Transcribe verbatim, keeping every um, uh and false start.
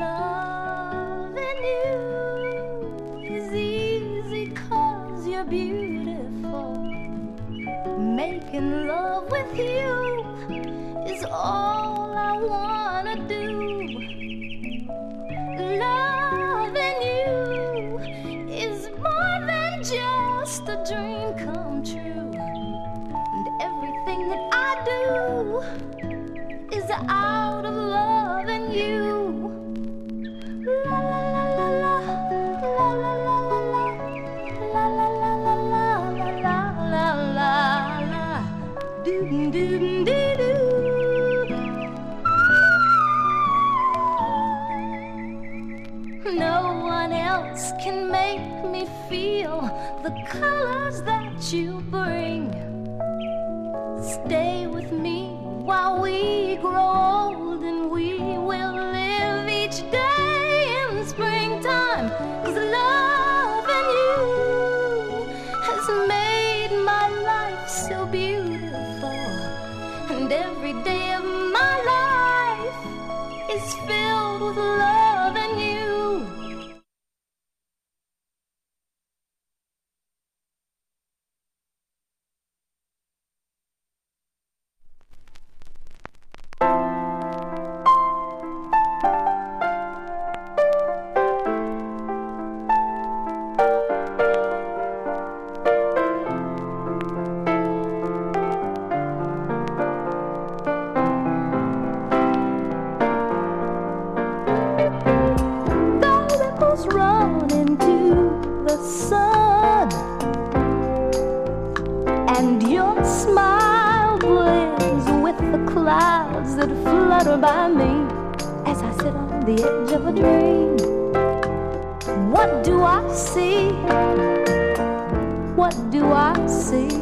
Loving you is easy 'cause you're beautiful. Making love with you is all I wanna do. Loving you is more than just a dream come true. And everything that I do is out of loving you. La la la la la, la la la la la, la la la la la, la la la la, doo doo doo doo. No one else can make me feel the colors that you bring. Stay with me while we grow old, and we will live each day in springtime. 'Cause loving you has made my life so beautiful, and every day of my life is filled with loving you. Run into the sun, and your smile blends with the clouds that flutter by me as I sit on the edge of a dream. What do I see? What do I see?